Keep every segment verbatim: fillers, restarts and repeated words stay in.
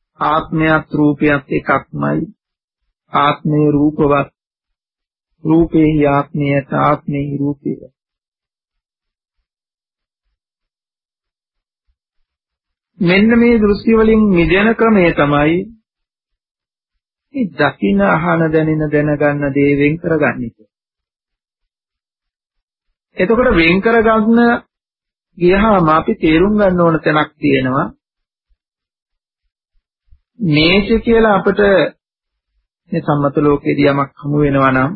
ආත්මයත් රූපයත් එකක්මයි. ආත්මේ රූපවත්, රූපේ ආත්මයත් ආත්මේ රූපය. මෙන්න මේ දෘෂ්ටි වලින් මිදෙන ක්‍රමය තමයි මේ දකින අහන දැනෙන දැනගන්න දේ වෙන් කරගන්න එක. එතකොට වෙන් කරගන්න ගියහම අපි තේරුම් ගන්න ඕන තැනක් තියෙනවා. මේක කියලා අපිට මේ සම්මත ලෝකයේදී යමක් හමු වෙනවා නම්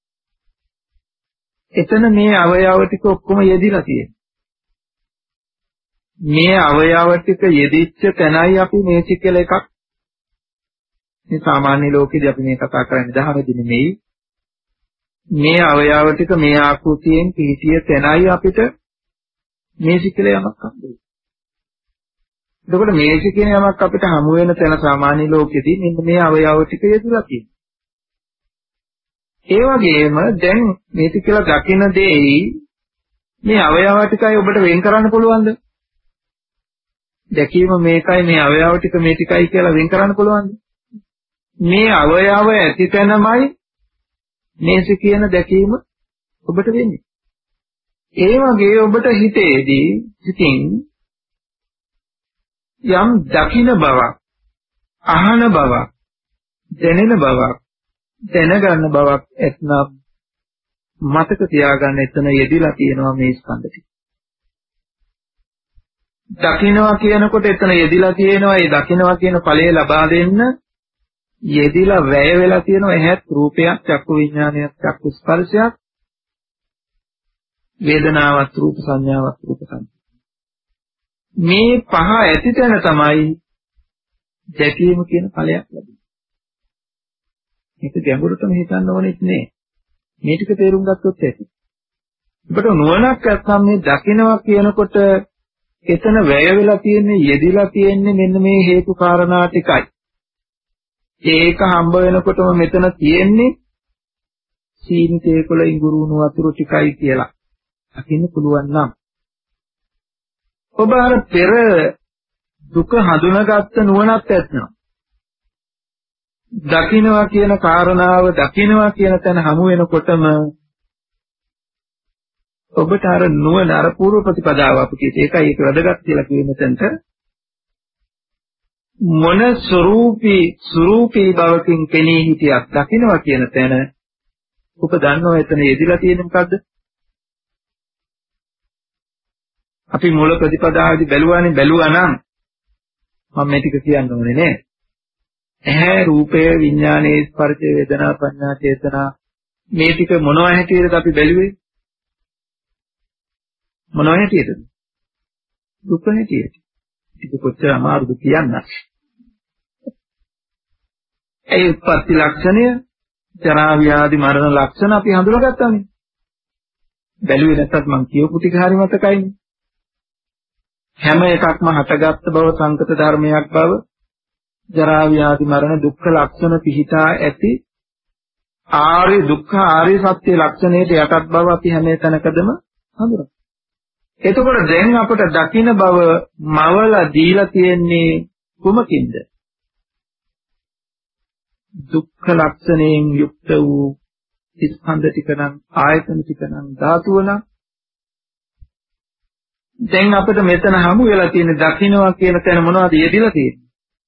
එතන මේ අවයව ටික ඔක්කොම යෙදිලා තියෙනවා. මේ අවයව ටික යෙදිච්ච තැනයි අපි මේක කියලා එකක් මේ සාමාන්‍ය ලෝකෙදී අපි මේ කතා කරන්නේ දහමෙදි නෙමෙයි. මේ අවයව ටික මේ ආකෘතියෙන් පිහිටිය තැනයි අපිට මේක කියලා යමක් හම්බෙන්නේ. එතකොට මේක කියන යමක් අපිට හමු වෙන තැන සාමාන්‍ය ලෝකෙදී මෙන්න මේ අවයව ටික යෙදලා තියෙනවා. ඒ වගේම දැන් මේක කියලා දකින දෙයි මේ අවයව ටිකයි ඔබට වෙන් කරන්න පුළුවන්ද? දැකීම මේකයි මේ අවයව ටික මේ ටිකයි කියලා වෙන් කරන්න පුළුවන්ද? මේ අවයව ඇති තැනමයි මේක කියන දැකීම ඔබට වෙන්නේ. ඒ වගේ ඔබට හිතේදී සිතින් යම් දකින බවක්, අහන බවක්, දැනෙන බවක්, දැනගන්න බවක් එතනම් මතක තියාගන්න එතන යෙදිලා තියෙනවා මේ ස්කන්ධ ටික. දකින්නවා කියනකොට එතන යෙදිලා තියෙනවා. ඒ දකින්නවා කියන ඵලය ලබා දෙන්න යෙදිලා වැය වෙලා තියෙනවා. එහෙත් රූපයක්, චක්කු විඥානයක්, චක්කු ස්පර්ශයක්, වේදනාවක්, රූප සංඥාවක්, රූප සංඥා. මේ පහ ඇති තැන තමයි දැකීම කියන ඵලයක් ලැබෙන්නේ. මේක ගැඹුරටම හිතන්න ඕනෙත් නෑ. මේ ටික තේරුම් ගත්තොත් ඇති. ඔබට නුවණක් නැත්නම් මේ දකින්නවා කියනකොට එතන වැය වෙලා තියෙන්නේ, යෙදිලා තියෙන්නේ මෙන්න මේ හේතු කාරණා ටිකයි. ඒක හම්බ වෙනකොටම මෙතන තියෙන්නේ සීනිතේකොළ ඉඟුරුණු වතුර ටිකයි කියලා දකින්න පුළුවන් නම් ඔබ අර පෙර දුක හඳුනාගත්ත නුවණක් ඇත්නම් දකින්නවා කියන කාරණාව දකින්නවා කියන තැන හමු වෙනකොටම ඔබට අර නුවණ අර පූර්ව ප්‍රතිපදාව අපි කියේ ඒකයි ඒක වැදගත් කියලා කියන තැනට මොන ස්වરૂපී ස්වરૂපී භවකින් පෙනී හිටියක් දකින්නවා කියන තැන ඔබ දන්නවා එතන යෙදිලා තියෙන්නේ මොකද්ද? අපි මූල ප්‍රතිපදාවේදී බැලුවානේ බැලුවා නම් මම මේ ටික කියන්න ඕනේ නෑ. ඇහැ රූපය විඥානයේ ස්පර්ශය වේදනා සංඥා චේතනා මේ ටික මොනවා හැටියටද අපි බැලුවේ? මොනවා හැටියටද? දුක හැටියට. ඒක කොච්චර අමාරුද කියන්න. ඒ උත්පත්ති ලක්ෂණය, ජරා ව්‍යාධි මරණ ලක්ෂණ අපි හඳුනාගත්තානේ. බැලුවේ නැත්තත් මං කියපු ටික හරි මතකයිනේ. හැම එකක්ම හටගත්ත බව සංකත ධර්මයක් බව ජරා ව්‍යාධි මරණ දුක්ඛ ලක්ෂණ පිහිටා ඇති ආර්ය දුක්ඛ ආර්ය සත්‍ය ලක්ෂණයට යටත් බව අපි හැම තැනකදම හඳුනනවා. එතකොට දැන් අපට දකින්න බව මවලා දීලා තියෙන්නේ කුමකින්ද? දුක්ඛ ලක්ෂණයෙන් යුක්ත වූ ස්කන්ධ ටික නම් ආයතන ටික නම් ධාතුව නම් දැන් අපිට මෙතන හමු වෙලා තියෙන දකින්නවා කියන තැන මොනවද යෙදිලා තියෙන්නේ?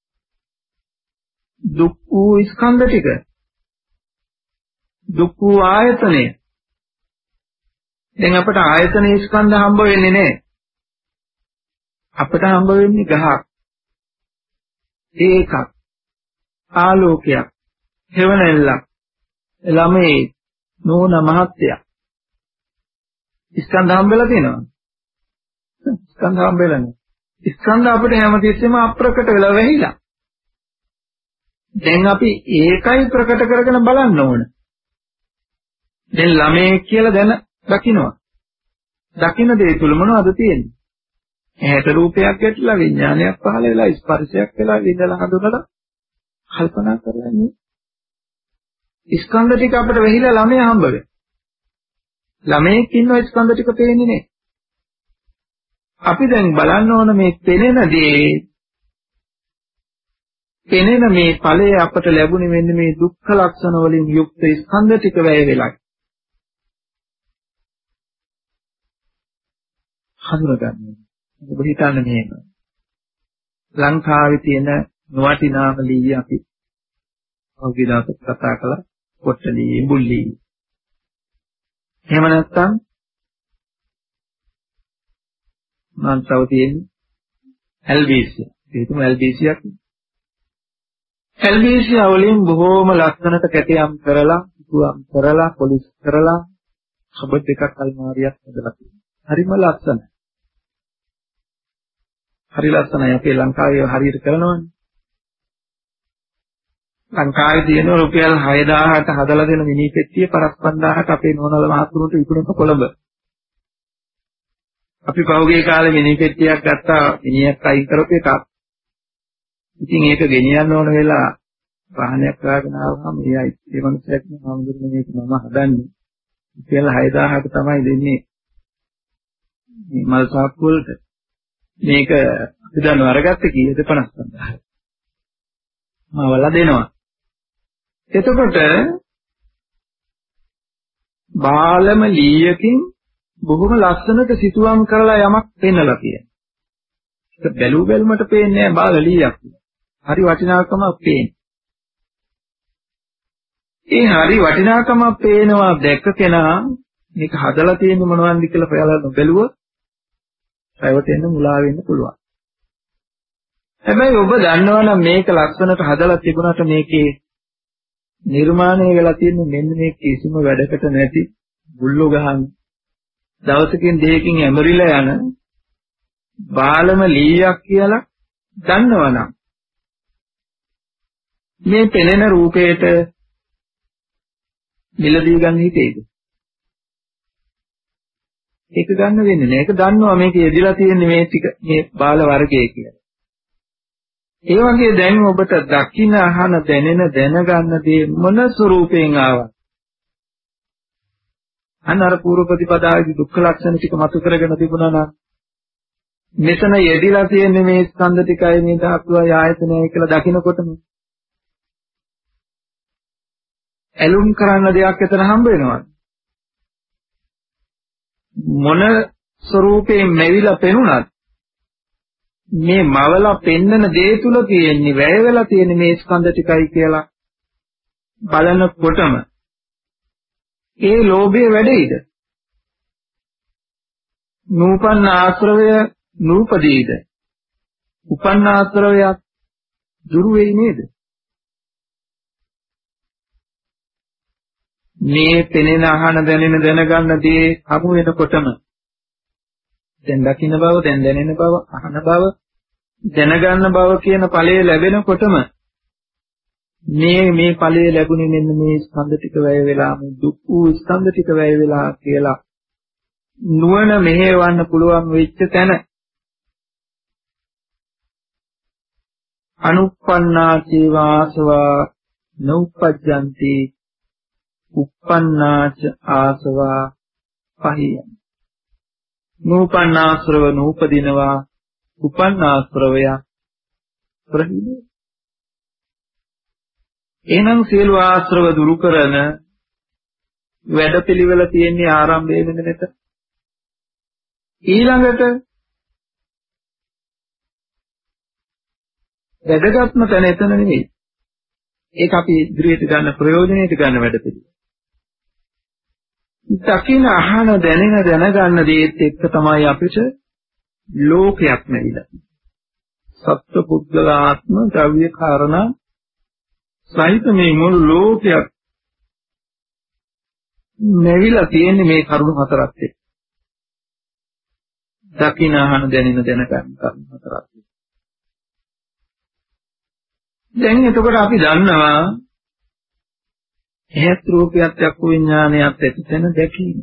දුක් වූ ස්කන්ධ ටික. දුක් වූ ආයතනය. දැන් අපට ආයතන ස්කන්ධ හම්බ වෙන්නේ නැහැ. අපට හම්බ වෙන්නේ ගහක්. ඒකක්. ආලෝකයක්. හෙවණැල්ලක්. ළමයි නෝන මහත්තයා. ස්කන්ධ හම්බෙලා තියෙනවා. ස්කන්ධ හම්බෙලා නැහැ. ස්කන්ධ අපිට හැමතිස්සෙම අප්‍රකට වෙලා වැහිලා. දැන් අපි ඒකයි ප්‍රකට කරගෙන බලන්න ඕන. දැන් ළමයි කියලා දැන දකින්නවා. දකින්න දේ තුල මොනවද තියෙන්නේ? ඇහැට රූපයක් ඇట్లా විඥානයක් පහළ වෙලා ස්පර්ශයක් වෙලා විඳලා හඳුනලා කල්පනා කරලා ඉන්නේ. ස්කන්ධ ටික අපිට වෙහිලා ළමයි හම්බ වෙනවා. ළමයෙක් ඉන්න ස්කන්ධ ටික පේන්නේ නැහැ. අපි දැන් බලන්න ඕන මේ පෙනෙන දේ පෙනෙන මේ ඵලය අපට ලැබුණේ මෙන්න මේ දුක්ඛ ලක්ෂණ වලින් යුක්ත ස්කන්ධ ටික වැය වෙලයි. හඳුනගන්න. ඔබ හිතන්නේ මෙහෙම. ලංකාවේ තියෙන නොවටිනාම ලී අපි ඔහුගේ දාසක් කතා කළා කොට්ටලී බුල්ලී. එහෙම නැත්නම් මං තව තියෙන්නේ ඇල්බීසියා. ඒකම ඇල්බීසියක්. ඇල්බීසියා වලින් බොහෝම ලස්සනට කැටයම් කරලා, පුතුම් කරලා, පොලිස් කරලා කබඩ් එකක් අල්මාරියක් හදලා තියෙනවා. හරිම ලස්සනයි. හරි ලස්සනයි. අපේ ලංකාවේ හරියට කරනවනේ. ලංකාවේ තියෙන රුපියල් හය දහසට හදලා දෙන මිනි පෙට්ටිය පරස් පන්දාහට අපේ නෝනල මහතුරුන්ට විකුණන කොළඹ. අපි පහුගිය කාලේ මිනි පෙට්ටියක් ගත්තා මිනිහෙක් අයින් කරපු එකක්. ඉතින් ඒක ගෙනියන්න ඕන වෙලා වාහනයක් ගාගෙන ආවම එයයි ඒ මනුස්සයෙක් මම දුන්නේ මේක මම හදන්නේ. රුපියල් හය දහසට තමයි දෙන්නේ මේ මල් සාප්පු වලට. මේක අපි දන්නව අරගත්තේ කීයද පනස් පන්දාහයි. මවලා දෙනවා. එතකොට බාලම ලීයකින් බොහොම ලස්සනට සිතුවම් කරලා යමක් පෙන්නලා තියෙනවා. ඒක බැලු බැලමට පේන්නේ නැහැ බාල ලීයක්. හරි වටිනාකමක් පේන්නේ. ඒ හරි වටිනාකමක් පේනවා දැක්ක කෙනා මේක හදලා තියෙන්නේ මොනවන්ද කියලා ඔයාලා නොබැලුවොත් රැවටෙන්න මුලා වෙන්න පුළුවන්. හැබැයි ඔබ දන්නවනම් මේක ලස්සනට හදලා තිබුණාට මේකේ නිර්මාණය වෙලා තියෙන්නේ මෙන්න මේ කිසිම වැඩකට නැති බුල්ලෝ ගහන දවසකින් දෙකකින් ඇමරිලා යන බාලම ලීයක් කියලා දන්නවනම් මේ පෙනෙන රූපේට මිලදී ගන්න හිතේද? ඒක ගන්න වෙන්නේ නෑ. ඒක දන්නවා මේක යෙදিলা තියෙන්නේ මේ ටික මේ බාල වර්ගයේ කියලා. ඒ වගේ දැන් ඔබට දකින්න අහන දැනෙන දැනගන්න දේ මොන ස්වරූපයෙන් ආවත් අන්නර පූර්ව ප්‍රතිපදාවේ දුක්ඛ ලක්ෂණ ටික මතු කරගෙන තිබුණා නම් මෙතන යෙදිලා තියෙන්නේ මේ ස්කන්ධ ටිකයි මේ ධාතුවයි ආයතනයයි කියලා දකිනකොටම ඇලුම් කරන්න දෙයක් එතන හම්බ වෙනවා. මොන ස්වරූපයෙන් මෙවිලා පෙනුනත් මේ මවලා පෙන්නන දේ තුල තියෙන්නේ වැය වෙලා තියෙන මේ ස්කන්ධ ටිකයි කියලා බලනකොටම ඒ ලෝභය වැඩෙයිද? නූපන්න ආශ්‍රවය නූපදීද? උපන්න ආශ්‍රවයක් දුරු වෙයි නේද? මේ පෙනෙන අහන දැනෙන දැනගන්න දේ හමු වෙනකොටම දැන් දකින්න බව, දැන් දැනෙන බව, අහන බව, දැනගන්න බව කියන ඵලය ලැබෙනකොටම මේ මේ ඵලය ලැබුණේ මෙන්න මේ ස්කන්ධ ටික වැය වෙලා, මේ දුක් වූ ස්කන්ධ ටික වැය වෙලා කියලා නුවණ මෙහෙවන්න පුළුවන් වෙච්ච තැන අනුප්පන්නා චේවාසවා නෝපජ්ජಂತಿ uppannāca āsavā pahiyan නූපන්නාශ්‍රව නූපදිනවා උපන්නාශ්‍රවය ප්‍රහිනේ. එහෙනම් සියලු ආශ්‍රව දුරු කරන වැඩපිළිවෙල තියෙන්නේ ආරම්භයේ වෙන මෙත. ඊළඟට වැඩගත්ම තැන එතන නෙවෙයි. ඒක අපි ඉදිරියට ගන්න ප්‍රයෝජනෙට ගන්න වැඩපිළිවෙල. දකින අහන දැනෙන දැනගන්න දේත් එක්ක තමයි අපිට ලෝකයක් නැවිලා. සත්ව පුද්ගල ආත්ම ද්‍රව්‍ය කාරණා සහිත මේ මුළු ලෝකයක් නැවිලා තියෙන්නේ මේ කරුණු හතරත් එක්ක. දකින අහන දැනෙන දැනගන්න කරුණු හතරත් එක්ක. දැන් එතකොට අපි දන්නවා එහෙත් රූපයත් චක්කු විඥානයත් ඇතිතන දැකීම.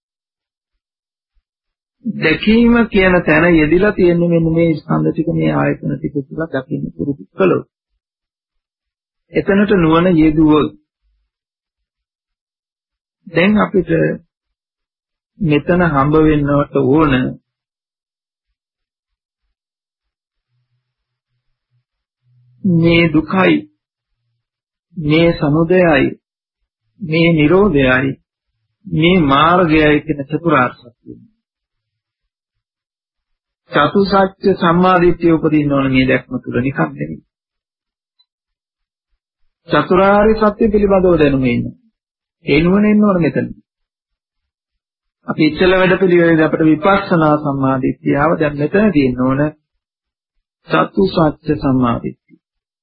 දැකීම කියන තැන යෙදිලා තියෙන්නේ මෙන්න මේ ස්කන්ධ ටික මේ ආයතන ටික කියලා දකින්න පුරුදු කළොත්. එතනට නුවණ යෙදුවොත් දැන් අපිට මෙතන හම්බ වෙන්නවට ඕන මේ දුකයි මේ සමුදයයි මේ නිරෝධයයි මේ මාර්ගයයි කියන චතුරාර්ය සත්‍යය. චතු සත්‍ය සම්මාදිට්ඨිය උපදින්න ඕන මේ දැක්ම තුල නිකම් නෙමෙයි. චතුරාර්ය සත්‍ය පිළිබඳව දැනුම ඉන්න. ඒ නුවණ එන්න ඕන මෙතන. අපි ඉස්සෙල්ල වැඩ පිළිවෙලදී අපිට විපස්සනා සම්මාදිට්ඨියව දැන් මෙතන තියෙන්න ඕන චතු සත්‍ය සම්මාදිට්ඨිය.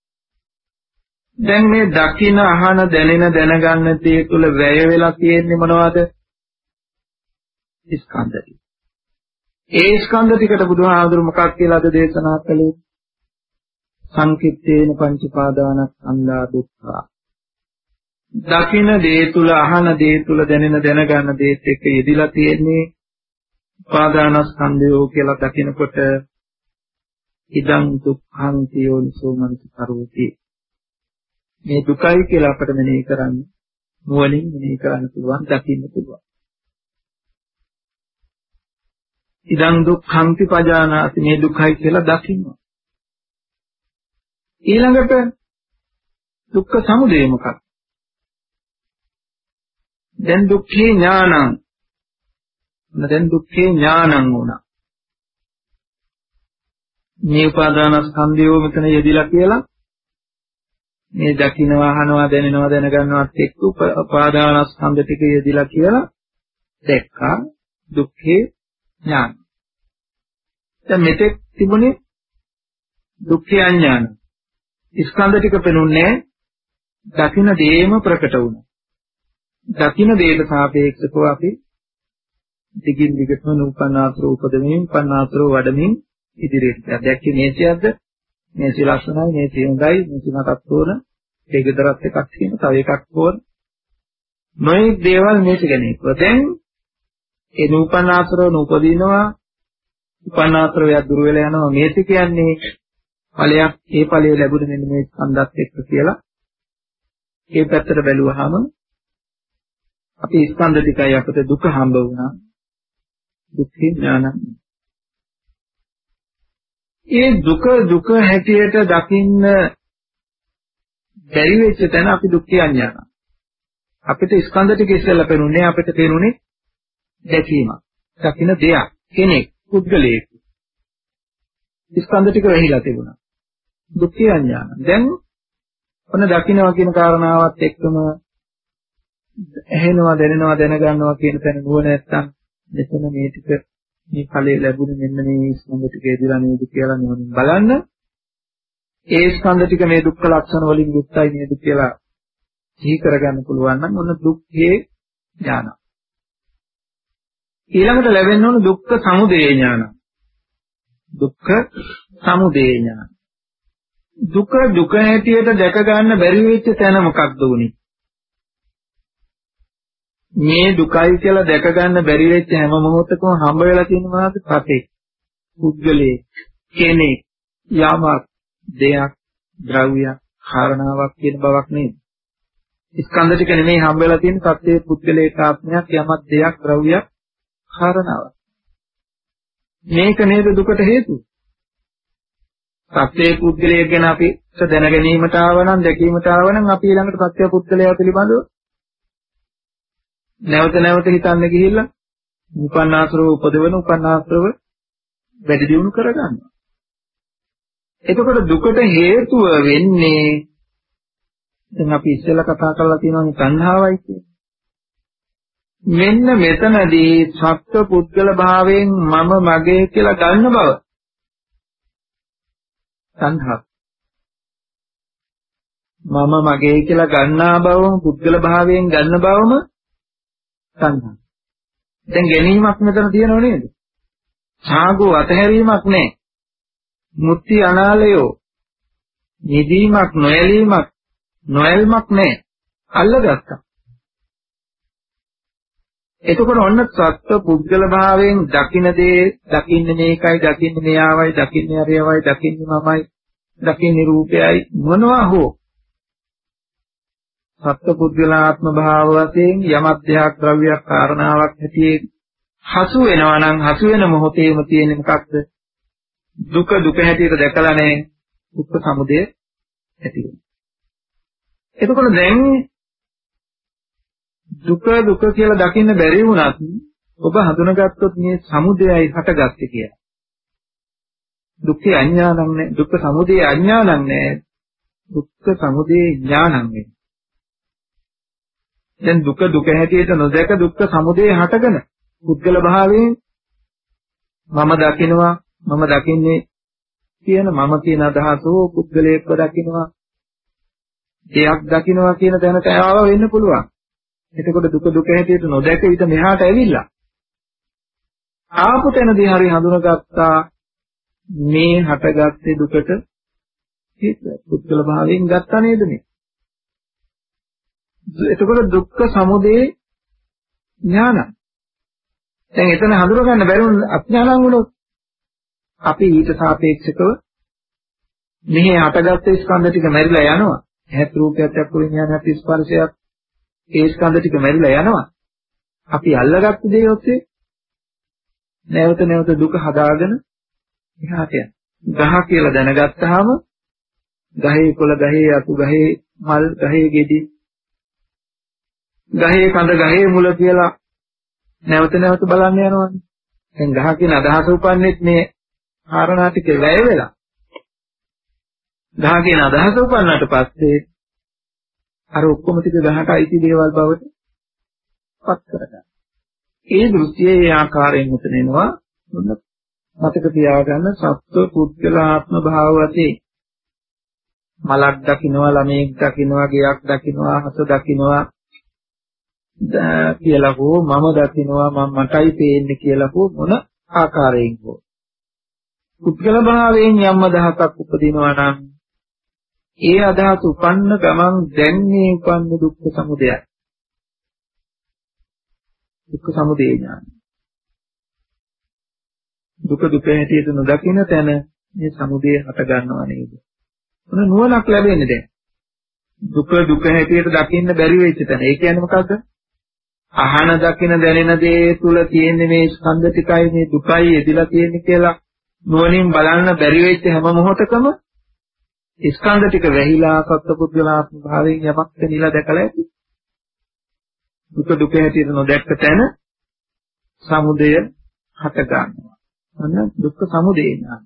දැන් මේ දකින අහන දැනෙන දැනගන්න දේ තුල වැය වෙලා තියෙන්නේ මොනවද? ස්කන්ධ ටික. ඒ ස්කන්ධ ටිකට බුදුහාමුදුරු මොකක් කියලාද දේශනා කළේ? සංකිට්ඨේන පංච පාදානස්කන්ධා දුක්ඛා. දකින දේ තුල අහන දේ තුල දැනෙන දැනගන්න දේත් එක්ක යෙදිලා තියෙන්නේ පාදානස්කන්ධයෝ කියලා දකිනකොට ඉදං දුක්ඛං තියෝනිසෝ මනසිකරෝති. මේ දුකයි කියලා අපිට මෙනෙහි කරන්න නුවණින් මෙනෙහි කරන්න පුළුවන්, දකින්න පුළුවන්. ඉදං දුක්ඛං තිපජානාති, මේ දුකයි කියලා දකින්න. ඊළඟට දුක්ඛ සමුදය මොකක්ද? දැන් දුක්ඛේ ඥානං. දැන් දුක්ඛේ ඥානං වුණා. මේ උපාදානස්කන්ධය මෙතන යෙදිලා කියලා මේ දකින්නවා අහනවා දැනෙනවා දැනගන්නවත් එක්ක උපාදානස්කන්ධ ටික යෙදිලා කියලා දැක්කා දුක්ඛේ ඥාන. දැන් මෙතෙක් තිබුණේ දුක්ඛේ අඥාන. ස්කන්ධ ටික පෙනුන්නේ දකින්න දේම ප්‍රකට වුණා. දකින්න දේට සාපේක්ෂව අපි දිගින් දිගටම නූපන්නාත්‍රෝ උපදමින් පන්නාත්‍රෝ වඩමින් ඉදිරියට දැක්කේ මේසියක්ද? මේසි ලක්ෂණයි, මේසි හොඳයි, මේසි මතක් තෝරන, ඒකතරත් එකක් තියෙන, තව එකක් තෝරන. මේ දේවල් මේක ගැනීම. දැන් ඒ නූපන්නාත්‍රෝ නූපදිනවා, උපන්නාත්‍රෝ ය දුර වෙලා යනවා. මේසි කියන්නේ ඵලයක්, ඒ ඵලය ලැබුණ මෙන්න මේ ස්කන්ධات එක්ක කියලා. ඒ පැත්තට බැලුවහම අපි ස්කන්ධ ටිකයි අපිට දුක හම්බ වුණා. දුක්ඛ ඥානං. ඒ දුක දුක හැටියට දකින්න බැරි වෙච්ච තැන අපි දුක්ඛ අඥාන. අපිට ස්කන්ධ ටික ඉස්සෙල්ලා පෙනුනේ, අපිට පෙනුනේ දැකීමක්. දකින්න දෙයක්, කෙනෙක්, පුද්ගලයෙක්. ස්කන්ධ ටික වෙහිලා තිබුණා. දුක්ඛ අඥාන. දැන් ඔන්න දකින්නවා කියන කාරණාවත් එක්කම ඇහෙනවා, දැනෙනවා, දැනගන්නවා කියන තැන නුවණ නැත්තම් මෙතන මේ ටික මේ ඵලයේ ලැබුණේ මෙන්න මේ ස්කන්ධ ටික එදිලා නේද කියලා නුවණින් බලන්න. ඒ ස්කන්ධ ටික මේ දුක්ඛ ලක්ෂණ වලින් යුක්තයි නේද කියලා සිහි කරගන්න පුළුවන් නම් ඔන්න දුක්ඛේ ඥාන. ඊළඟට ලැබෙන්න ඕන දුක්ඛ සමුදය ඥාන. දුක්ඛ සමුදය ඥාන. දුක දුක හැටියට දැක ගන්න බැරි වෙච්ච තැන මොකක්ද උනේ? මේ දුකයි කියලා දැක ගන්න බැරි වෙච්ච හැම මොහොතකම හම්බ වෙලා තියෙන මොනවද? සතේ, පුද්ගලයේ, කෙනෙක්, යමක්, දෙයක්, ද්‍රව්‍යයක්, කාරණාවක් කියන බවක් නේද? ස්කන්ධ ටික නෙමෙයි හම්බ වෙලා තියෙන සත්‍යයේ පුද්ගලයේ ආත්මයක්, යමක්, දෙයක්, ද්‍රව්‍යයක්, කාරණාවක්. මේක නේද දුකට හේතුව? සත්‍යයේ පුද්ගලයේ ගැන අපි දැන ගැනීමට ආවනම්, දැකීමට ආවනම් අපි ඊළඟට සත්‍ය පුද්ගලයා පිළිබඳව නැවත නැවත හිතන්න ගිහිල්ලා උපන්නාසරව උපදවන උපන්නාසරව වැඩි දියුණු කරගන්නවා. එතකොට දුකට හේතුව වෙන්නේ දැන් අපි ඉස්සෙල්ලා කතා කරලා තියෙනවා තණ්හාවයි කියන්නේ. මෙන්න මෙතනදී සත්ව පුද්ගල භාවයෙන් මම මගේ කියලා ගන්න බව. තණ්හා. මම මගේ කියලා ගන්නා බවම පුද්ගල භාවයෙන් ගන්න බවම තණ්හා. දැන් ගැනීමක් මෙතන තියෙනව නේද? ඡාගෝ අතහැරීමක් නැහැ. මුත්‍ති අනාලයෝ නිදීමක්, නොයලීමක්, නොයල්මක් නැහැ. අල්ලගත්තා. එතකොට ඔන්න සත්ව පුද්ගල භාවයෙන් දකින්න දේ, දකින්නේ මේකයි, දකින්නේ මෙයාවයි, දකින්නේ අරයවයි, දකින්නේ මමයි, දකින්නේ රූපයයි මොනවා හෝ සත්ව පුද්ගලාත්ම භාව වශයෙන් යමක් දෙයක්, ද්‍රව්‍යයක්, කාරණාවක් හැටියේ හසු වෙනවා නම් හසු වෙන මොහොතේම තියෙන්නේ මොකක්ද? දුක දුක හැටියට දැකලා නැහැ. දුක්ඛ සමුදය ඇති වෙනවා. එතකොට දැන් දුක දුක කියලා දකින්න බැරි වුණත් ඔබ හඳුනගත්තොත් මේ සමුදයයි හටගත්තේ කියලා. දුක්ඛේ අඥානං නේ, දුක්ඛ සමුදය අඥානං නේ, දුක්ඛ සමුදය ඥානං නේ. දැන් දුක දුක හැටියට නොදැක දුක්ඛ සමුදය හටගෙන පුද්ගල භාවයෙන් මම දකිනවා, මම දකින්නේ කියන මම කියන අදහසෝ පුද්ගලයෙක්ව දකිනවා, දෙයක් දකිනවා කියන තැනට ආව වෙන්න පුළුවන්. එතකොට දුක දුක හැටියට නොදැක ඊට මෙහාට ඇවිල්ලා ආපු තැනදී හරි හඳුනගත්තා මේ හටගත්තේ දුකට හිත පුද්ගල භාවයෙන් ගත්තා නේද මේ. එතකොට දුක්ඛ සමුදය ඥාන. දැන් එතන හඳුන ගන්න බැරි වුණ අඥානං වුණොත් අපි ඊට සාපේක්ෂව මෙහි හටගත්ත ස්කන්ධ ටික මැරිලා යනවා. ඇහත් රූපයක් චක්කු විඤ්ඤාණයත් ස්පර්ශයක් ඒ ස්කන්ධ ටික මැරිලා යනවා. අපි අල්ලගත්ත දේ ඔස්සේ නැවත නැවත දුක හදාගෙන එහාට යනවා. ගහ කියලා දැනගත්තාම ගහේ කොළ, ගහේ අතු, ගහේ මල්, ගහේ ගෙඩි, ගහේ කඳ, ගහේ මුල කියලා නැවත නැවත බලන්න යනවානේ. දැන් ගහ කියන අදහස උපන්නේත් මේ කාරණා ටික වැය වෙලා. ගහ කියන අදහස උපන්නට පස්සේ අර ඔක්කොම ටික ගහට අයිති දේවල් බවට පත් කරගන්න. ඒ දෘෂ්ටියේ ඒ ආකාරයෙන් උතන එනවා. මොන මතක තියාගන්න සත්ව පුද්ගල ආත්ම භාව වශයෙන් මලක් දකින්නවා, ළමයෙක් දකින්නවා, ගෙයක් දකින්නවා, හස දකින්නවා කියලා හෝ මම දකින්නවා, මම මටයි පේන්නේ කියලා හෝ මොන ආකාරයෙන් හෝ පුද්ගල භාවයෙන් යම් අදහසක් උපදිනවා නම් ඒ අදහස උපන්න ගමන් දැන් මේ උපන්න දුක්ඛ සමුදයයි. දුක්ඛ සමුදය ඥාන. දුක දුක හැටියට නොදකින තැන මේ සමුදය හට ගන්නවා නේද? මොන නුවණක් ලැබෙන්නේ දැන්? දුක දුක හැටියට දකින්න බැරි වෙච්ච තැන. ඒ කියන්නේ මොකද්ද? අහන දකින දැනෙන දේ තුල තියෙන මේ ස්කන්ධ ටිකයි මේ දුකයි එදිලා තියෙන්නේ කියලා නුවණින් බලන්න බැරි වෙච්ච හැම මොහොතකම ස්කන්ධ ටික වැහිලා සත්පුද්ගලාත්ම භාවයෙන් යමක් තනිලා දැකලා ඇති. දුක දුක හැටියට නොදැක්ක තැන සමුදය හට ගන්නවා. අන්න දුක්ඛ සමුදය ඥාන.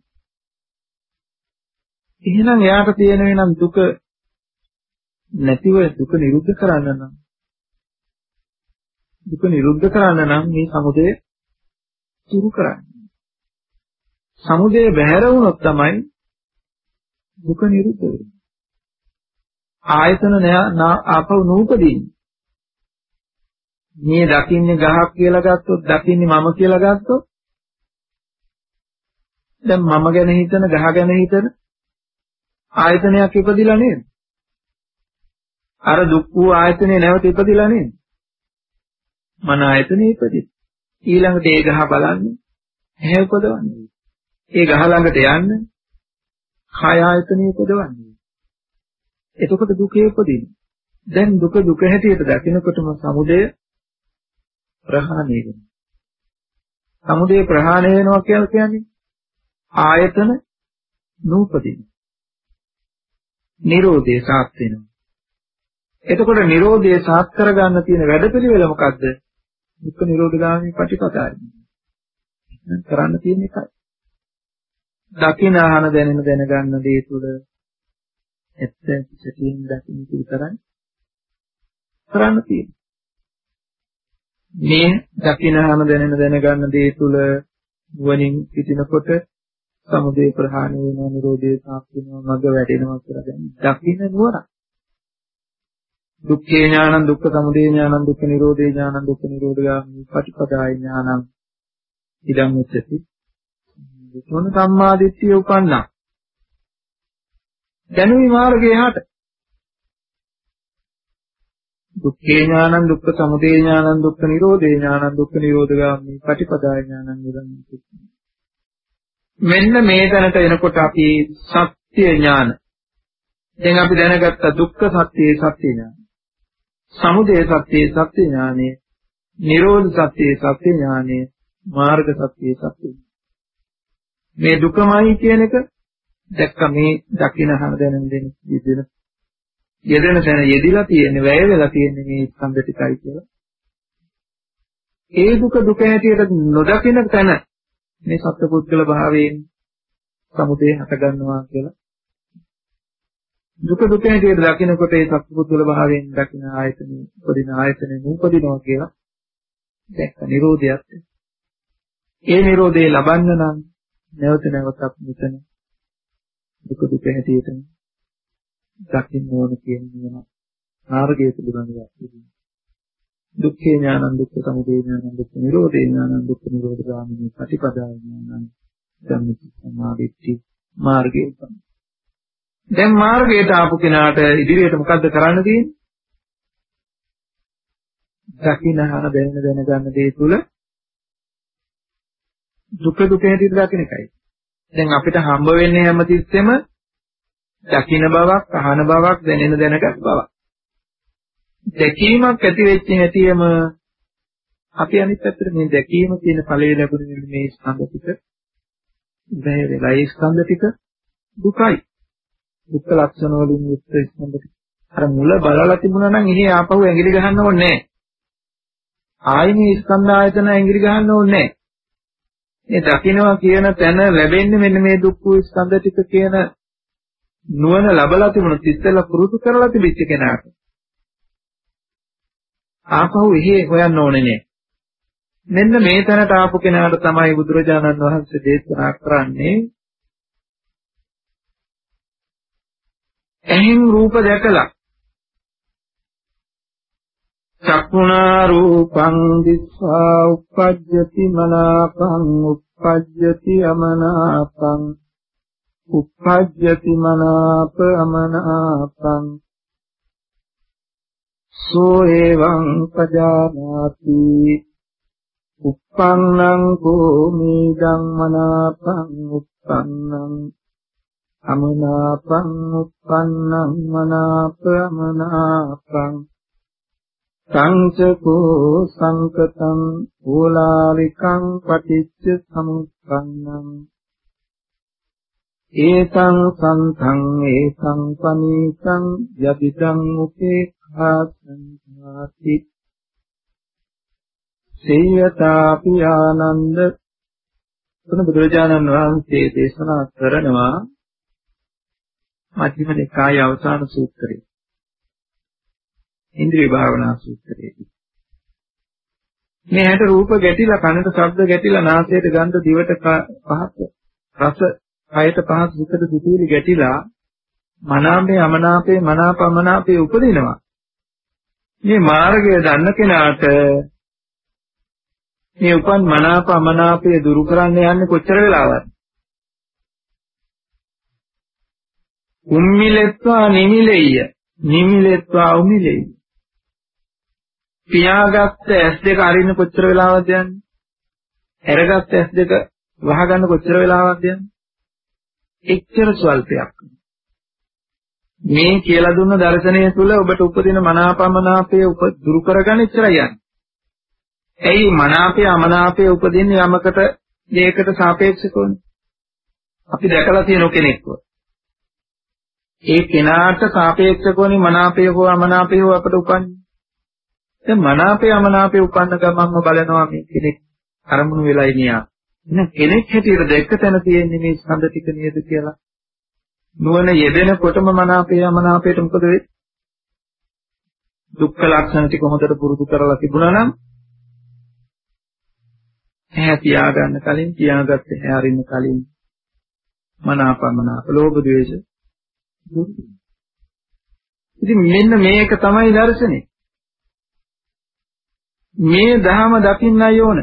එහෙනම් එයාට තියෙන වෙනම් දුක නැතිව දුක නිරුද්ධ කරන්න නම් දුක නිරුද්ධ කරන්න නම් මේ සමුදය දුරු කරන්න. සමුදය බැහැර වුණොත් තමයි දුක නිරුද්ධ වෙන්නේ. ආයතන ආපහු නූපදින්නේ. මේ දකින්නේ ගහක් කියලා ගත්තොත්, දකින්නේ මම කියලා ගත්තොත්, දැන් මම ගැන හිතන, ගහ ගැන හිතන ආයතනයක් ඉපදිලා නේද? අර දුක් වූ ආයතනේ නැවත ඉපදිලා නේද? මන ආයතනේ ඉපදෙයි. ඊළඟට ඒ ගහ බලන්නේ, ඇහැ උපදවන්නේ. ඒ ගහ ළඟට යන්න කාය ආයතනේ උපදවන්නේ. එතකොට දුකේ උපදින්නේ. දැන් දුක දුක හැටියට දකිනකොටම සමුදය ප්‍රහාණය වෙනවා. සමුදය ප්‍රහාණය වෙනවා කියලා කියන්නේ ආයතන නූපදින. නිරෝධය සාත් වෙනවා. එතකොට නිරෝධය සාත් කරගන්න තියෙන වැඩපිළිවෙල මොකද්ද? දුක්ඛ නිරෝධගාමී ප්‍රතිපදායි. දැන් කරන්න තියෙන එකයි. දකින ආහන දැනෙන දැනගන්න දේ තුළ ඇත්ත සිටින් දකින්න විතරයි කරන්න තියෙන්නේ. මේ දකින ආහන දැනෙන දැනගන්න දේ තුළ වනින් සිටිනකොට සමුදය ප්‍රහාණය වෙනවා, නිරෝධය සාත් වෙනවා, මඟ වැඩෙනවා කියලා දැන් දකින්න නුවණ. දුක්ඛේ ඥානං, දුක්ඛ සමුදය ඥානං, දුක්ඛ නිරෝධේ ඥානං, දුක්ඛ නිරෝධගාමී පටිපදාය ඥානං ඉදං උච්චති. මොන සම්මාදිට්ඨිය උපන්නා. දැනුමි මාර්ගයේ හට. දුක්ඛේ ඥානං, දුක්ඛ සමුදය ඥානං, දුක්ඛ නිරෝධේ ඥානං, දුක්ඛ නිරෝධගාමී පටිපදාය ඥානං ඉදං උච්චති. මෙන්න මේ තැනට එනකොට අපි සත්‍ය ඥාන. දැන් අපි දැනගත්ත දුක්ඛ සත්‍යයේ සත්‍ය ඥාන. සමුදය සත්‍යයේ සත්‍ය ඥානය, නිරෝධ සත්‍යයේ සත්‍ය ඥානය, මාර්ග සත්‍යයේ සත්‍ය. මේ දුකමයි කියන එක දැක්ක මේ දකින හැම දැනෙන දෙන විදින යෙදෙන තැන යෙදිලා තියෙන්නේ, වැය වෙලා තියෙන්නේ මේ ස්කන්ධ ටිකයි කියලා. ඒ දුක දුක හැටියට නොදකින තැන මේ සත්පුද්ගල භාවයෙන් සමුදය හට ගන්නවා කියලා. දුක දුක හැටියට දකිනකොට ඒ සත්පුද්ගල භාවයෙන් දකින ආයතනෙ උපදින ආයතනෙ නූපදිනවා කියලා දැක්ක නිරෝධයත්. ඒ නිරෝධය ලබන්න නම් නැවත නැවතත් මෙතන දුක දුක හැටියට දකින්න ඕන කියන මාර්ගය පිළිබඳව කියනවා. දුක්ඛේ ඥානං දුක්ඛ සමුදය ඥානං දුක්ඛ නිරෝධේ ඥානං දුක්ඛ නිරෝධ ගාමිනී පටිපදා ඥානං ධම්මික සමාධිත්‍ති මාර්ගය. දැන් මාර්ගයට ආපු කෙනාට ඉදිරියට මොකද්ද කරන්න තියෙන්නේ? දකින්නහන දැනෙන දැනගන්න දේ තුල දුක දුක හැටියට දකින්න එකයි. දැන් අපිට හම්බ වෙන්නේ හැමතිස්සෙම දකින්න බවක්, අහන බවක්, දැනෙන දැනගත් බවක්. දැකීමක් ඇති වෙච්ච හැටියම අපි අනිත් පැත්තට මේ දැකීම කියන ඵලයේ ලැබුණ මේ ස්කන්ධ ටික ඉබේ වෙලා ඒ ස්කන්ධ ටික දුකයි. දුක්ඛ ලක්ෂණ වලින් යුක්ත ස්කන්ධ ටික. අර මුල බලලා තිබුණා නම් ඉහි ආපහු ඇඟිලි ගහන්න ඕනේ නැහැ. ආයි මේ ස්කන්ධ ආයතන ඇඟිලි ගහන්න ඕනේ නැහැ. මේ දකින්නවා කියන තැන ලැබෙන්නේ මෙන්න මේ දුක්ඛ ස්කන්ධ ටික කියන නුවණ ලැබලා තිබුණොත් ඉස්සෙල්ලා පුරුදු කරලා තිබිච්ච කෙනාට ආපහු එහි හොයන්න ඕනේ නෑ. මෙන්න මේ තැනට ආපු කෙනාට තමයි බුදුරජාණන් වහන්සේ දේශනා කරන්නේ එහෙන් රූප දැකලා චක්ඛුනා රූපං දිස්වා උප්පජ්ජති මනාපං උප්පජ්ජති අමනාපං උප්පජ්ජති මනාප අමනාපං සෝ එවං පජානාති uppannං කෝමීදං මනාපං uppannං අමනාපං uppannං මනාප අමනාපං සංචකෝ සංකතං ඕලාරිකං පටිච්ච සමුප්පන්නං ඒතං සන්තං ඒතං පනීතං යදිදං උපේක්ඛාසං සේයතාපි ආනන්ද. තුන බුදුරජාණන් වහන්සේ දේශනා කරනවා මධ්‍යම නිකායේ අවසාන සූත්‍රයේ ඉන්ද්‍රිය භාවනා සූත්‍රයේදී මේ හැට රූප ගැටිලා, කනට ශබ්ද ගැටිලා, නාසයට ගන්ධ, දිවට පහස, රස, කයට පහස, හිතට සිතුවිලි ගැටිලා මනාපේ අමනාපේ මනාපමනාපේ උපදිනවා. මේ මාර්ගය දන්න කෙනාට මේ උපන් මනාප අමනාපය දුරු කරන්න යන්නේ කොච්චර වෙලාවක්ද? උම්මිලෙත්වා නිමිලෙය්‍ය, නිමිලෙත්වා උමිලෙය්‍ය. පියාගත්ත ඇස් දෙක අරින්න කොච්චර වෙලාවක්ද යන්නේ? හැරගත්ත ඇස් දෙක වහගන්න කොච්චර වෙලාවක්ද යන්නේ? එච්චර ස්වල්පයක්. මේ කියලා දුන්න දර්ශනය තුළ ඔබට උපදින මනාපමනාපය දුරු කරගන්න ඉච්චරයි යන්නේ. ඇයි මනාපය අමනාපය උපදින්නේ යමකට දෙයකට සාපේක්ෂකවනේ. අපි දැකලා තියෙන කෙනෙක්ව. ඒ කෙනාට සාපේක්ෂකවනේ මනාපය හෝ අමනාපය හෝ අපට උපන්නේ. දැන් මනාපය අමනාපය උපන්න ගමන්ම බලනවා මේ කෙනෙක් අරමුණු වෙලා ඉනියා. එහෙනම් කෙනෙක් හැටියට දැක්ක තැන තියෙන්නේ මේ ස්කන්ධ ටික නේද කියලා. නුවණ යෙදෙනකොටම මනාපය අමනාපයට මොකද වෙන්නේ? දුක්ඛ ලක්ෂණ ටික හොඳට පුරුදු කරලා තිබුණා නම් ඇහැ තියාගන්න කලින්, තියාගත්ත ඇහැ අරින්න කලින් මනාපමනාප, ලෝභ ද්වේෂ දුරු. ඉතින් මෙන්න මේක තමයි දර්ශනේ. මේ ධහම දකින්නයි ඕන.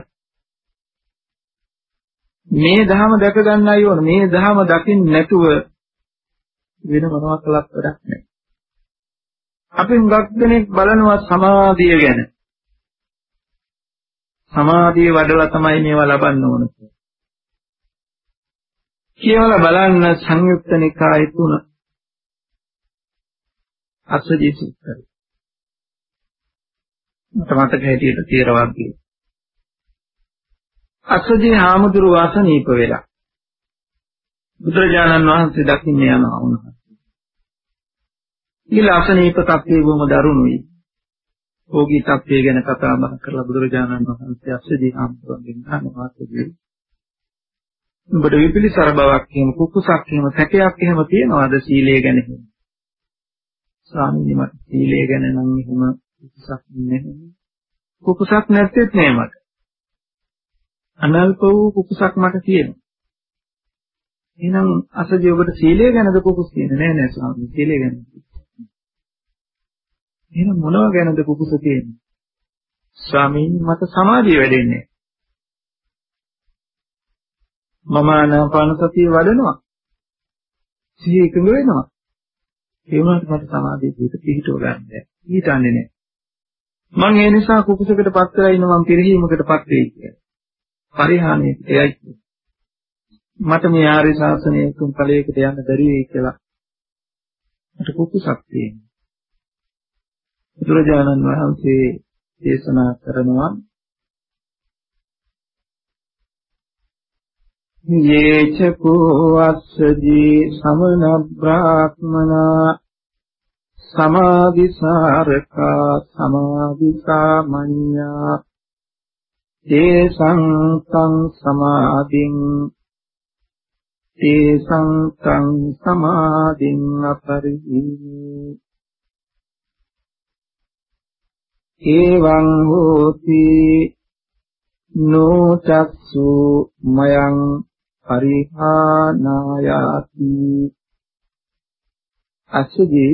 මේ ධහම දැක ගන්නයි ඕන. මේ ධහම දකින්න නැතුව වෙන මොනවත් කළක් වැඩක් නැහැ. අපි හුඟක් දෙනෙක් බලනවා සමාධිය ගැන. සමාධිය වඩලා තමයි මේවා ලබන්න ඕන කියලා බලන්න සංයුක්ත නිකාය තුන අස්සජී සූත්‍රය. මට මතක හැටියට තේරවාදී. අස්සජී හාමුදුරුව වාසනීප වෙලා බුදුරජාණන් වහන්සේ දකින්න යනවා වුණා. ඊළාසනීප තත්ත්වයේ වුම දරුණුයි. භෝගී තත්ත්වය ගැන කතා බහ කරලා බුදුරජාණන් වහන්සේ අස්සදී හාමුදුරුවන්ගෙන් අහනවා මාත්‍යේ. උඹට විපිලිසර බවක් එහෙම කුකුසක් එහෙම සැකයක් එහෙම තියනවාද සීලය ගැන? ස්වාමීනි මට සීලය ගැන නම් එහෙම කුකුසක් නැහැ. කුකුසක් නැත්තේත් නෑ මට. අනල්ප වූ කුකුසක් මට තියෙනවා. එහෙනම් අසජී ඔබට සීලය ගැනද කුකුස් තියෙන්නේ? නෑ නෑ ස්වාමීනි සීලය ගැන. එහෙනම් මොනවා ගැනද කුකුස තියෙන්නේ? ස්වාමීනි මට සමාධිය වැඩෙන්නේ. මම ආනාපාන සතිය වඩනවා. සිහිය එකඟ වෙනවා. ඒ වුණාට මට සමාධිය පිහිටව ගන්න බැහැ. හිතන්නේ නෑ. මම ඒ නිසා කුකුසකට පත් වෙලා ඉන්න මම පිරිහීමකට පත් වෙයි කියලා. පරිහානියට එයයි. මට මේ ආර්ය ශාසනයේ තුන් ඵලයකට යන්න බැරි වෙයි කියලා. මට කුකුසක් තියෙනවා. බුදුරජාණන් වහන්සේ දේශනා කරනවා යේච කෝ අස්සජී සමන බ්‍රාහ්මනා සමාධිසාරකා සමාධිසාමඤ්ඤා තේසං තං සමාධින් තේසං තං සමාධින් අපරිහි එවං හෝති නෝචක්සු මයං පරිහානායාති අසජී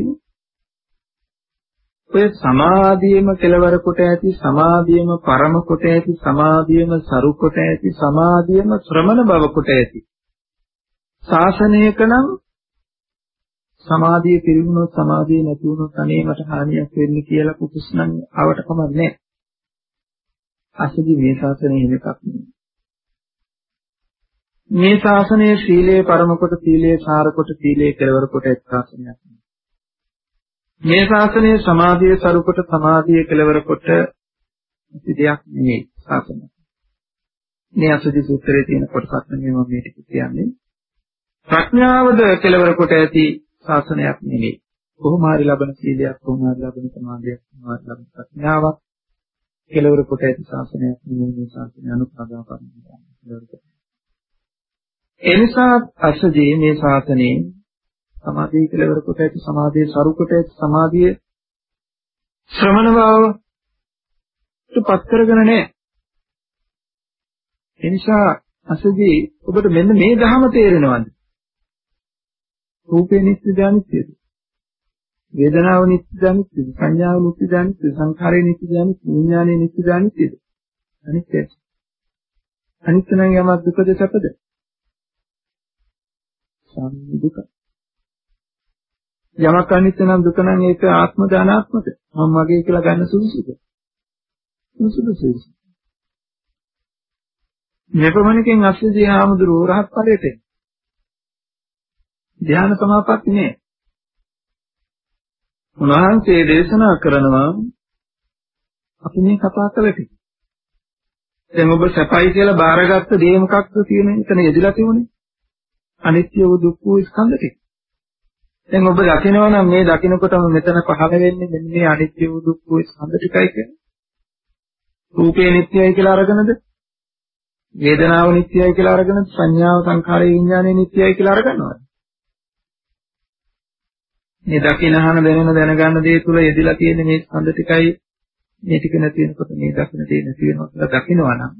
ඔය සමාධියම කෙලවර කොට ඇති සමාධියම පරම කොට ඇති සමාධියම සරු කොට ඇති සමාධියම ශ්‍රමණ බව කොට ඇති ශාසනයකනම් සමාධිය පිරිහුණොත් සමාධිය නැති වුණොත් අනේ මට හානියක් වෙන්නේ කියලා කුකුස්නම් ආවට කමක් නැහැ. අසජී මේ ශාසනයේ හිමකක් නෙමෙයි. මේ ශාසනයේ සීලේ පරම කොට සීලේ සාර කොට සීලේ කෙලවර කොට එක් ශාසනයක්. මේ ශාසනයේ සමාධිය සරු කොට සමාධිය කෙලවර කොට ඉති දෙයක් නෙමෙයි ශාසනය. මේ අසජී සූත්‍රයේ තියෙන කොටසක් නෙමෙයි මම මේ ටික කියන්නේ. ප්‍රඥාවද කෙලවර කොට ඇති ශාසනයක් නෙමෙයි. කොහොම හරි ලබන සීලයක් කොහොම හරි ලබන සමාධියක් කොහොම හරි ලබන ප්‍රඥාවක් කෙලවර කොට ඇති ශාසනයක් නෙමෙයි මේ ශාසනය අනුපදාන කරනවා. ඒ නිසා අසජී මේ ශාසනයේ සමාධිය කෙලවර කොට ඇති සමාධිය සරු කොට ඇති සමාධිය ශ්‍රමණ බවට පත් කරගෙන නැහැ. ඒ නිසා අසජී ඔබට මෙන්න මේ ධහම තේරෙනවද? රූපේ නිත්‍ය දානිත්‍යද? වේදනාව නිත්‍ය දානිත්‍යද? සංඥාව නිත්‍ය දානිත්‍යද? සංඛාරේ නිත්‍ය දානිත්‍යද? විඥානේ නිත්‍ය දානිත්‍යද? අනිත්‍යයි. අනිත්‍ය නම් යමක් දුකද සැපද? සම්දුක. යමක් අනිත්‍ය නම් දුක නම් ඒක ආත්මද අනාත්මද? මම මගේ කියලා ගන්න සුදුසුද? සුදුසුසුසු. මෙපමණකින් අස්සජී හාමුදුරුවෝ රහත් ඵලයට ධ්‍යාන සමාපatti නේ. උන්වහන්සේ දේශනා කරනවා අපි මේ කතා කළේ. දැන් ඔබ සැපයි කියලා බාරගත්ත දේ මොකක්ද කියන එතන යෙදලා තිබුණේ? අනිත්‍ය වූ දුක්ඛ වූ ස්කන්ධ ටික. දැන් ඔබ දකිනවා නම් මේ දකින්නකොටම මෙතන පහළ වෙන්නේ මෙන්න මේ අනිත්‍ය වූ දුක්ඛ වූ ස්කන්ධ ටිකයි කියන්නේ. රූපේ නිට්ටයයි කියලා අරගෙනද? වේදනාව නිට්ටයයි කියලා අරගෙනද? සංඥාව සංඛාරය විඥානය නිට්ටයයි කියලා අරගන්නවද? මේ දකින අහන දැනෙන දැනගන්න දේ තුල යෙදලා තියෙන මේ ස්කන්ධ ටිකයි මේ ටික නැති වෙනකොට මේ දකින දේ නැති වෙනවා කියලා දකිනවා නම්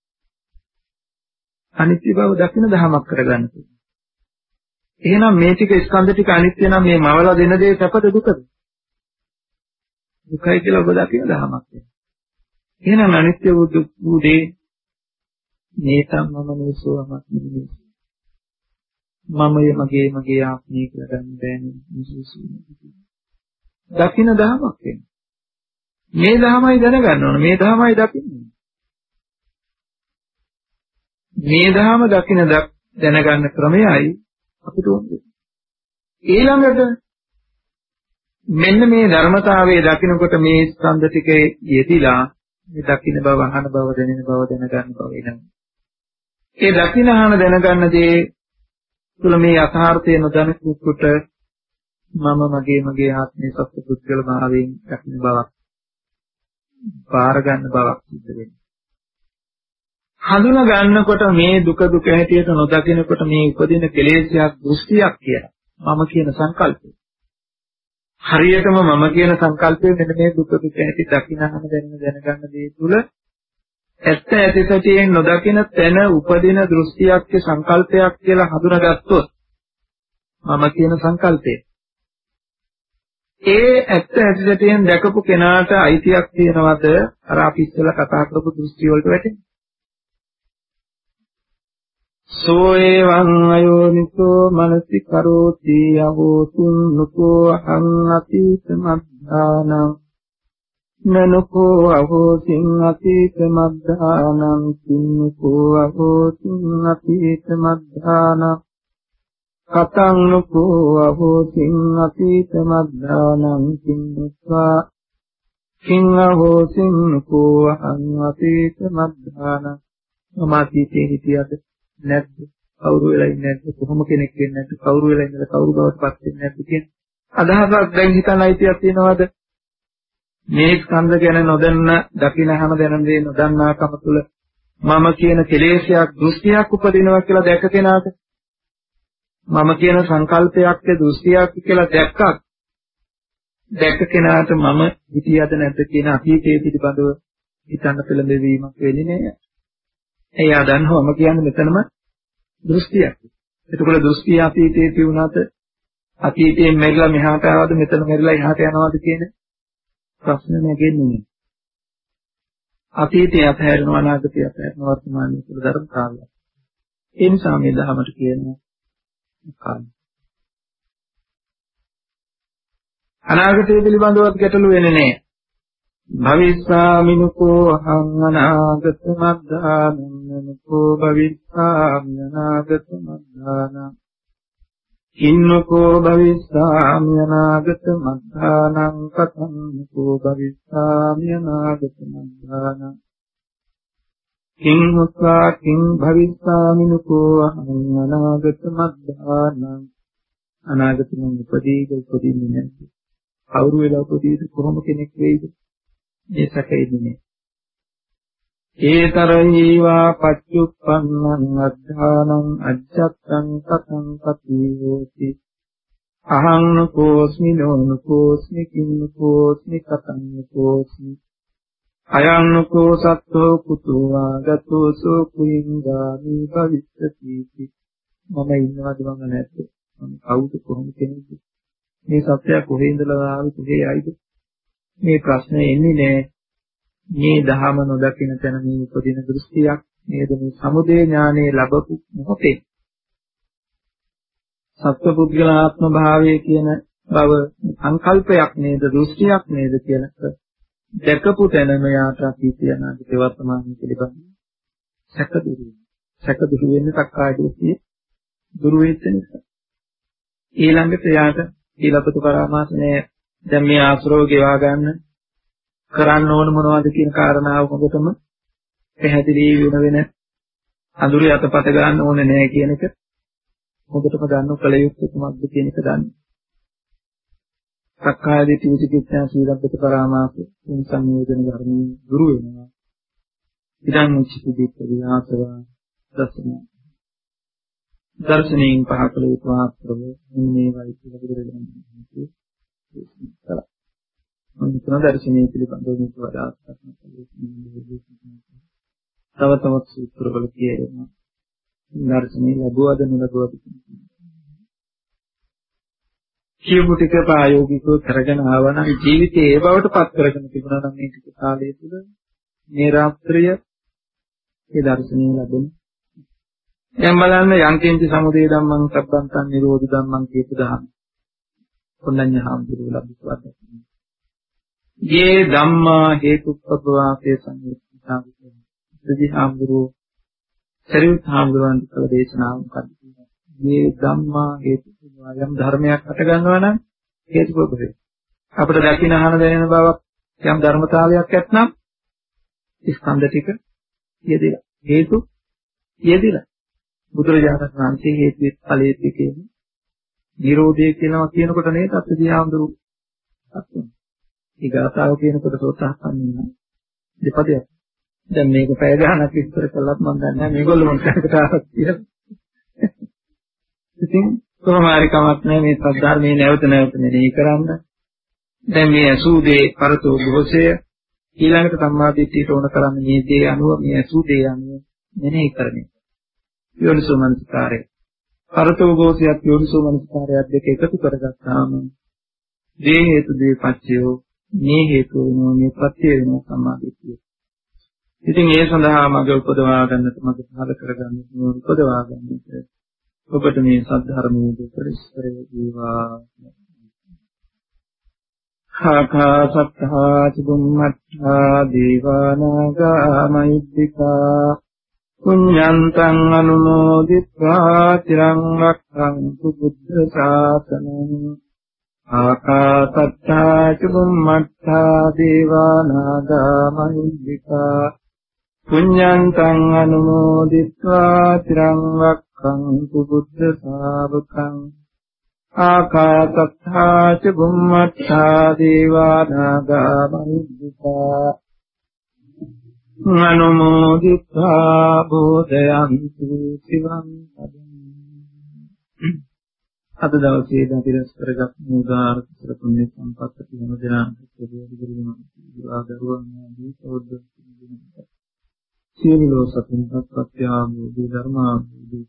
අනිත්‍ය බව දකින දහමක් කරගන්න පුළුවන්. එහෙනම් මේ ටික ස්කන්ධ ටික අනිත්‍ය නම් මේ මවලා දෙන දේ සැපද දුකද? දුකයි කියලා ඔබ දකින දහමක් වෙනවා. එහෙනම් අනිත්‍ය වූ දුක් වූ දේ මේ තමම නේසෝමත් නෙමෙයි. මමයේ මගේ මගේ ආත්මය කියලා ගන්න බෑනේ මිසුසු. දකින්න දහමක් වෙනවා. මේ දහමයි දැනගන්න ඕන. මේ දහමයි දකින්නේ. මේ දහම දකින්න දැනගන්න ක්‍රමයයි අපිට ඕනේ. ඊළඟට මෙන්න මේ ධර්මතාවයේ දකින්නකොට මේ ස්කන්ධ ටිකේ යෙදිලා මේ දකින්න බව, අහන බව, දැනෙන බව, දැනගන්න බව එනවා. ඒ දකින්න අහන දැනගන්න දේ තුළ මේ යථාර්ථය නොදැනෙකුට මම මගේ මගේ ආත්මේ සත්‍ය පුද්ගල භාවයෙන් දකින්න බවක් බාර ගන්න බවක් සිද්ධ වෙනවා. හඳුනා ගන්නකොට මේ දුක දුක හැටියට නොදකිනකොට මේ උපදින කෙලෙසයක් දෘෂ්ටියක් කියලා. මම කියන සංකල්පය. හරියටම මම කියන සංකල්පය මෙන්න මේ දුක දුක හැටි දකින්නම දැනෙන දැනගන්න දේ තුල ඇත්ත ඇති සැටියෙන් නොදකින තැන උපදින දෘෂ්ටියක් සංකල්පයක් කියලා හඳුනාගත්තොත් මම කියන සංකල්පය. ඒ ඇත්ත ඇති සැටියෙන් දැකපු කෙනාට අයිතියක් තියනවද අර අපි ඉස්සෙල්ලා කතා කරපු දෘෂ්ටි වලට වැටෙන්නේ? සෝ එවං අයෝනිසෝ මනසි කරෝති යහෝතුන් නුකෝ අහං අතීත මද්ධානං නනුකෝ අහෝතින් අතීත මද්ධානං කින්නකෝ අහෝතින් අතීත මද්ධානං කතං නුකෝ අහෝතින් අතීත මද්ධානං කින්නස්වා කිං අහෝතින් නුකෝ අහං අතීත මද්ධානං මම අතීතයේ හිටියද නැද්ද කවුරු වෙලා ඉන්නේ නැද්ද කොහොම කෙනෙක් වෙන්නේ නැද්ද කවුරු වෙලා ඉන්නද කවුරු බවට පත් වෙන්නේ නැද්ද කියන අදහසක් දැන් හිතන්න අයිතියක් තියනවාද මේ ස්කන්ධ ගැන නොදන්න දකින හැම දැනන දේ නොදන්නාකම තුල මම කියන කෙලෙසයක් දෘෂ්ටියක් උපදිනවා කියලා දැක කෙනාට මම කියන සංකල්පයක් දෘෂ්ටියක් කියලා දැක්කත් දැක කෙනාට මම හිතියද නැද්ද කියන අතීතයේ පිළිබඳව හිතන්න පෙළඹවීමක් වෙන්නේ නැහැ. එයා දන්නවා මම කියන්නේ මෙතනම දෘෂ්ටියක්. එතකොට දෘෂ්ටිය අතීතයේ තියුණාට අතීතයෙන් මෙරිලා මෙහාට ආවද මෙතන මෙරිලා එහාට යනවද කියන ප්‍රශ්න නැගෙන්නේ නෑ. අතීතය අතහැරෙනවා අනාගතය අතහැරෙනවා වර්තමානයේ තුල ධර්මතාවය. ඒ නිසා මේ ධර්මයට කියන්නේ කාම. අනාගතය පිළිබඳව ගැටලු වෙන්නේ නෑ. භවිස්සාමිනුකෝ අහං අනාගත මද්ධානං භවිස්සාමි අනාගත මද්ධානං කින්නකෝ භවිස්සාමි අනාගත මද්ධානං කතංකෝ භවිස්සාමි අනාගත මද්ධානං කිං මුත්වා කිං භවිස්සාමිනුකෝ අහං අනාගත මද්ධානං අනාගතෙම උපදීක උපදීන්නේ නැද්ද කවුරු වෙලා උපදීද කොහොම කෙනෙක් වෙයිද මේ සැකෙන්නේ ඒතරහිවා පච්චුප්පන්නං අද්ධානං අජ්ජත්තං කතං කතියෝති අහං නකෝස්මි නෝනකෝස්මි කින්නකෝස්මි කතං නකෝස්මි අයං නකෝ සත්තෝ කුතෝ ආගතෝ සෝ කුයින්දාමි භවිස්සති මම ඉන්නවද මම නැද්ද මම කවුද කොහොම කෙනෙක්ද මේ සත්‍යය කොහේ ඉඳලා ආවද කොහේ ආයිද මේ ප්‍රශ්නේ එන්නේ නෑ මේ ධහම නොදකින තැන මේ උපදින දෘෂ්ටියක් නේද මේ සමුදය ඥානයේ ලැබපු මොහොතේ සත්පුද්ගලාත්ම භාවය කියන බව සංකල්පයක් නේද දෘෂ්ටියක් නේද කියන දැකපු තැන මෙයාට අතීතය අනාගත වර්තමානය පිළිබඳ සැක දුරු සැක දුරු වෙන්නේ සක්කාය දෘෂ්ටිය දුරු වෙච්ච නිසා ඊළඟට එයාට ඊළපතු පරාමාස නෑ දැන් මේ ආශ්‍රව ගෙවා ගන්න කරන්න ඕන මොනවද කියන කාරණාව හොඳටම පැහැදිලි වෙන වෙන අඳුරේ අතපත ගන්න ඕනේ නෑ කියන එක හොඳටම ගන්න කල යුත්තේ කුමක්ද කියන එක දන්න. සක්කාය දිට්ඨි විචිකිච්ඡා සීලබ්බත පරාමාස මේ සංයෝජන ධර්මයේ දුරු වෙනවා. ඉදන් උච්චති දිට්ඨි ආසවා දර්ශන දර්ශනයෙන් පහකල යුතු ආශ්‍රව මේ වයි කියලා බුදුරජාණන් මොන දර්ශනීය පිළිබඳව මේක වඩා තව තවත් සූත්‍රවල කියනවා දර්ශනීය ලැබුවද නොලැබුවද කියපු ටික ප්‍රායෝගිකව කරගෙන ආවනම් ජීවිතේ ඒ බවට පත් කරගෙන තිබුණා නම් මේ ටික කාලය තුළ මේ රාත්‍රිය ඒ දර්ශනීය ලැබෙන දැන් බලන්න යන්තින්ති සමුදය ධම්මං සබ්බන්තං නිරෝධ ධම්මං කියපු දහම කොණ්ණඤ්ඤ හාමුදුරුවෝ ලබුවාද යේ ධම්මා හේතුප්පවාපේ සංයුක්තා විදි හාමුදුරුවෝ සරියුත් හාමුදුරුවන්ට කළ දේශනාව මොකක්ද කියන්නේ මේ ධම්මා හේතුප්පවා යම් ධර්මයක් හට ගන්නවා නම් හේතුප්පවේ අපිට දකින්න අහන දැනෙන බවක් යම් ධර්මතාවයක් ඇත්නම් ස්කන්ධ ටික යෙදিলা හේතු යෙදিলা බුදුරජාණන් වහන්සේ හේතුත් ඵලයේත් කියන්නේ නිරෝධය කියනවා කියනකොට නේද අත්දී ආඳුරු අත්තුන. ඊගාතාව කියනකොට සෝතහපන්නේ දෙපදයක්. දැන් මේක පැය ගානක් විස්තර කළත් මම දන්නේ නැහැ මේගොල්ලෝ මොන කරකට ආවත් කියලා. ඉතින් කොහොම හරි කමක් නැහැ මේ සද්ධර්මයේ නැවත නැවත මෙනෙහි කරන්න. දැන් මේ අසූ දේ පරතෝ ගෝසය ඊළඟට සම්මාදිට්ඨියට ඕන කරන්නේ මේ දේ අනුව මේ අසූ දේ අනුව මෙනෙහි කරන්නේ. යෝනිසෝ මනසිකාරය. පරතෝ ගෝසයත් යෝනිසෝ මනසිකාරයත් දෙක එකතු කරගත්තාම දේ හේතු දේ පච්චයෝ මේ හේතු වෙනවා මේ පත්‍ය වෙනවා සම්මාදිට්ඨිය. ඉතින් ඒ සඳහා මඟ උපදවා ගන්නට මඟ පහල කරගන්නට උපදවා ගන්නට ඔබට මේ සද්ධර්මයේ දෙපරිස්තර වේවා. ආකාසත්තා චුම්මත්තා දේවානාගා මහිද්దికා පුඤ්ඤන්තං අනුමෝදිත්වා චිරං රක්ඛන්තු බුද්ධ ශාසනං. ආකාසත්තා චුම්මත්තා දේවානාගා මහිද්దికා පුඤ්ඤන්තං අනුමෝදිත්වා චිරං රක්ඛන්තු බුද්ධ ශාවකං. ආකාසත්තා ච බුම්මත්තා දේවානාගා මහිද්దికා අනුමෝදිත්වා බෝධයන්තු සිවං පදං. අද දවසේ දතිරස් කරගත් මුදාර කුසල පුණ්‍ය සම්පත් පිළිම දනාන්ත දෙවියන් ආදරුවන් ආදී සෝද්ද සියලු සතුන්පත් ප්‍රත්‍යාමෝදී ධර්මාභූදී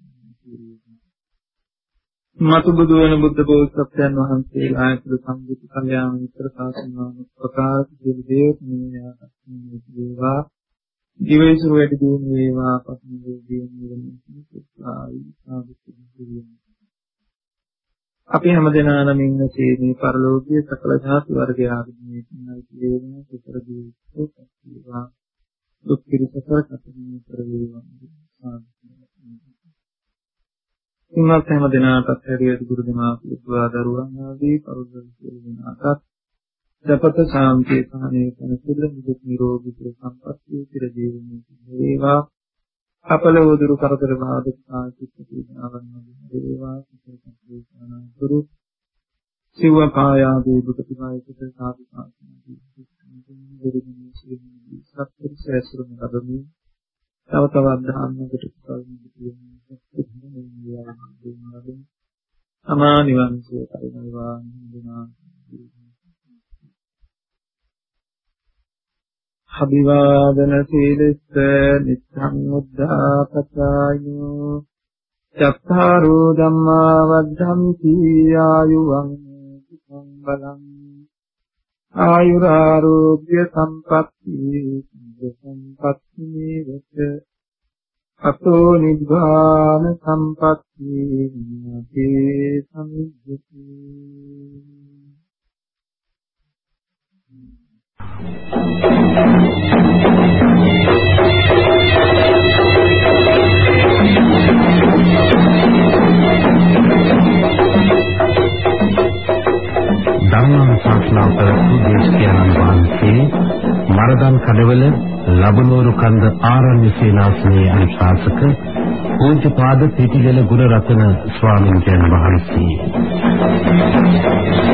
මතු බුදු වෙන බුද්ධ බෝසත්යන් වහන්සේලා ඇතුළු සම්බුද්ධ කල්යාණ මිත්‍ර ශාසනාව ප්‍රකාශ සියලු දේවතාවුන් වේවා ජීවිතය වැඩි දියුණු වේවා පස්ම වේදී අපි හැමදෙනා නමින් මේ පරලෝකීය සකල ධාතු වර්ගය ආගමනේ සිනල්පේන සතර ජීවිතේ සත්‍යවා දුක් පිරිසතර කතමින් කරවේවා. ඉමත් හැම දිනාටත් හැරියට ගුරු දෙමාපිය පුරා දරුවන් ආදී පරිදල් සියලුනාටත් සපත සාන්තිය සහනේ කරන සිල් දුක් නිරෝගී සම්පත්තිය චිර ජීවනයේ වේවා. අපල උදුරු කරදර බාධක සාචිත්ත පීඩාවන් වේවා. සුරු සිව පායාදී බුද්ධ පියාසිත සාධිකාසනදී දෙවියන් සිහිනදී සත්‍ය සැසුරුම ලැබෙමි. තව තවත් ධර්මයකට සල්මිදී කියනවා අමා නිවන් සුව පරිණිරවාණ දිනා. අභිවාදන සීලස්ස නිච්ඡං උද්ධාපචායෝ චත්තාරෝ ධම්මා වද්ධන්ති ආයුවං සුඛං බලං ආයුරාෝග්‍ය සම්පත්ති සම්පත්ති වෙත අතෝ නිබ්බාන සම්පත්ති නතේ සම්විති. ධර්මානුශාසනා කරපු දේශකයන්න් වහන්සේ මරදන් කඩවල ලබනෝරු කන්ද ආරණ්‍ය සේනාසනයේ අනුශාසක පූජ්‍යපාද පිටිගල ගුණරත්න ස්වාමීන් වහන්සේ